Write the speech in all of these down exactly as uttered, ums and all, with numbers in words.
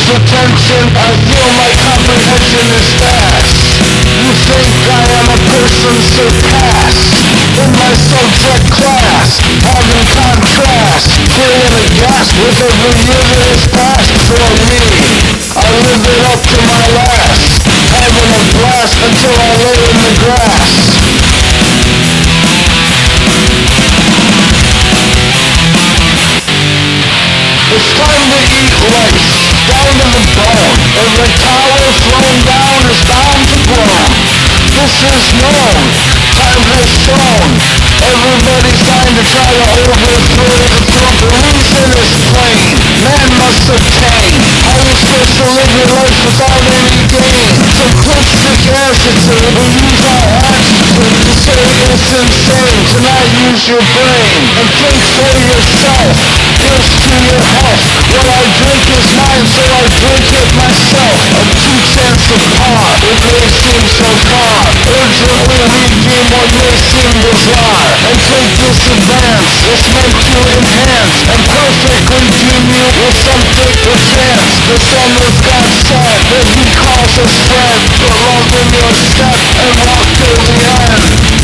attention, I feel my comprehension is vast. You think I am a person surpassed in my subject class, having contrast, feeling a gasp with every year that has passed for me. I live it up to my last, having a blast until I lay in the grass. It's time to eat life, down to the bone. Every tower thrown down is bound to blow. This is known, time has shown. Everybody's trying to try to overthrow the throne. The reason is plain, man must obtain. How you supposed to live your life without any gain? Simplistic attitude, we use our attitude to say it's insane to not use your brain and think for yourself. Here's to your health. What I drink is mine, so I drink it myself. A two cents apart, it may seem so far. Urgently redeem what may seem bizarre, and take this advance, it's meant to enhance, and perfectly deem you with something perchance. The Son of God said that he calls us friend, put love in your step and walk till the end.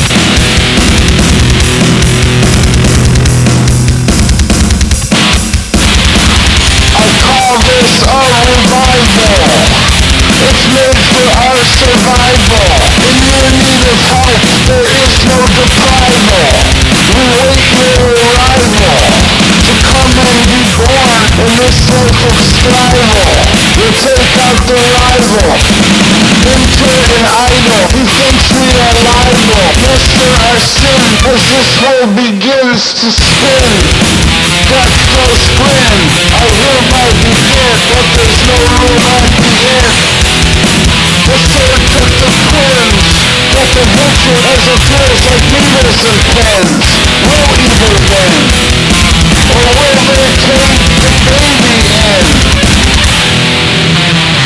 This a revival. It's made for our survival. In your need of help, there is no deprival. We wait your arrival to come and be born in this life of strival. We take out the rival, impure and idle. He thinks we are liable. Muster our sin as this world begins to spin. Death does grin, I hereby begin, but there's no room at the end. The sword took the twins, but the butcher has a feels like needles and pens. Will evil win, or will they take the baby in?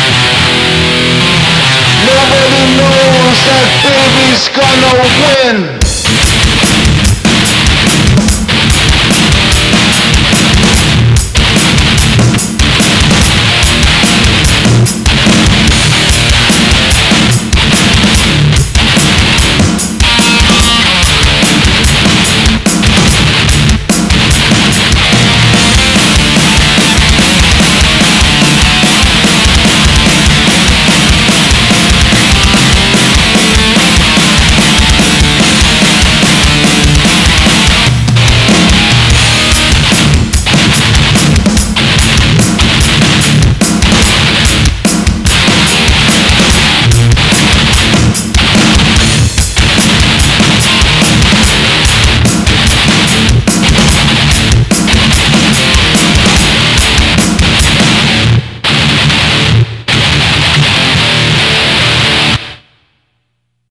Nobody knows that baby's gonna win.